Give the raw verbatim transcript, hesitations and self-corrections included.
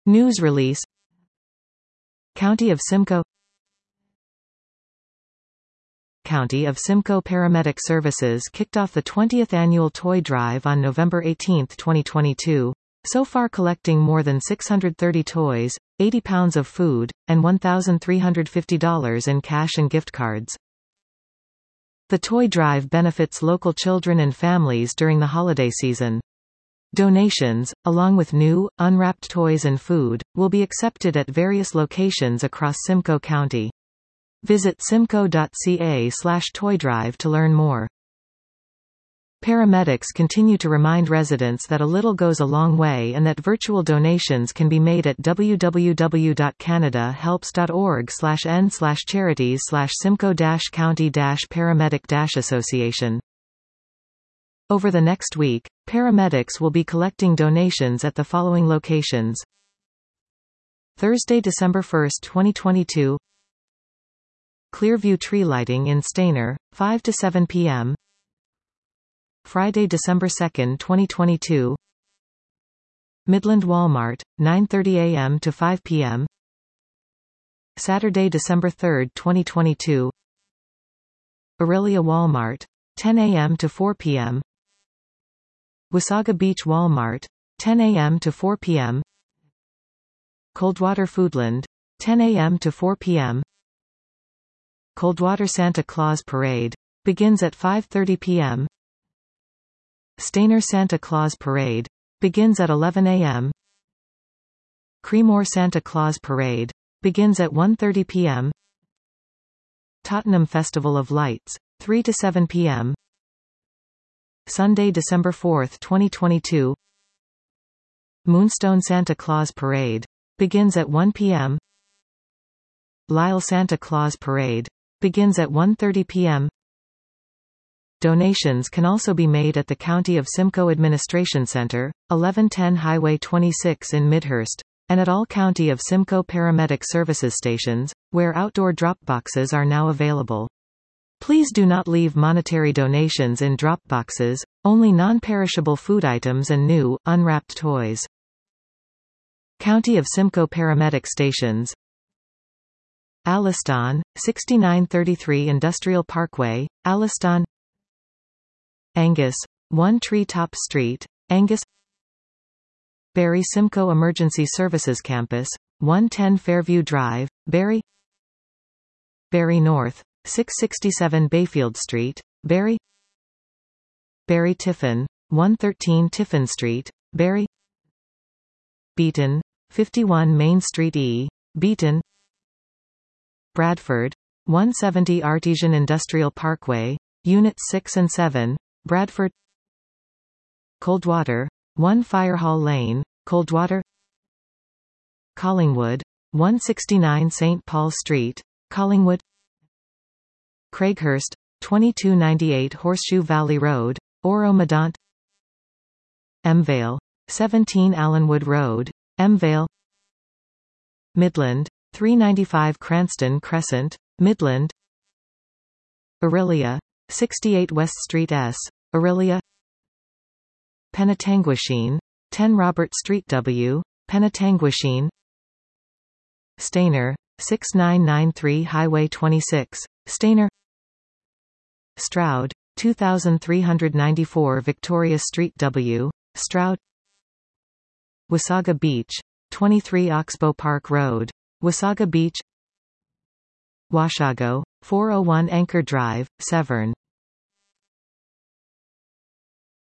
News release. County of Simcoe. County of Simcoe Paramedic Services kicked off the twentieth annual toy drive on November eighteenth twenty twenty-two, so far collecting more than six hundred thirty toys, eighty pounds of food, and one thousand three hundred fifty dollars in cash and gift cards. The toy drive benefits local children and families during the holiday season. Donations, along with new, unwrapped toys and food, will be accepted at various locations across Simcoe County. Visit simcoe dot c a slash toy drive to learn more. Paramedics continue to remind residents that a little goes a long way and that virtual donations can be made at w w w dot canada helps dot org slash n slash charities slash simcoe dash county dash paramedic dash association. Over the next week, paramedics will be collecting donations at the following locations. Thursday, December first twenty twenty-two, Clearview Tree Lighting in Stayner, five to seven p m Friday, December second twenty twenty-two, Midland Walmart, nine thirty a m to five p m Saturday, December third twenty twenty-two, Aurelia Walmart, ten a m to four p m Wasaga Beach Walmart, ten a m to four p m Coldwater Foodland, ten a m to four p m Coldwater Santa Claus Parade begins at five thirty p m Stayner Santa Claus Parade begins at eleven a m Creemore Santa Claus Parade begins at one thirty p m Tottenham Festival of Lights, three to seven p m Sunday, December fourth twenty twenty-two, Moonstone Santa Claus Parade begins at one p m Lisle Santa Claus Parade begins at one thirty p m Donations can also be made at the County of Simcoe Administration Center, eleven ten Highway twenty-six in Midhurst, and at all County of Simcoe Paramedic Services stations, where outdoor drop boxes are now available. Please do not leave monetary donations in drop boxes, only non-perishable food items and new, unwrapped toys. County of Simcoe Paramedic Stations. Alliston, sixty-nine thirty-three Industrial Parkway, Alliston. Angus, one Tree Top Street, Angus. Barry Simcoe Emergency Services Campus, one ten Fairview Drive, Barry. Barry North, six sixty-seven Bayfield Street, Barry. Barry Tiffin, one thirteen Tiffin Street, Barry. Beaton, fifty-one Main Street E, Beaton. Bradford, one seventy Artesian Industrial Parkway, Units six and seven, Bradford. Coldwater, one Firehall Lane, Coldwater. Collingwood, one sixty-nine Saint Paul Street, Collingwood. Craighurst, twenty-two ninety-eight Horseshoe Valley Road, Oro-Medonte. Emvale, seventeen Allenwood Road, Emvale. Midland, three ninety-five Cranston Crescent, Midland. Aurelia, sixty-eight West Street S, Aurelia. Penetanguishene, ten Robert Street W, Penetanguishene. Stayner, sixty-nine ninety-three Highway twenty-six, Stayner. Stroud, two thousand three hundred ninety-four Victoria Street W, Stroud. Wasaga Beach, twenty-three Oxbow Park Road, Wasaga Beach. Washago, four oh one Anchor Drive, Severn,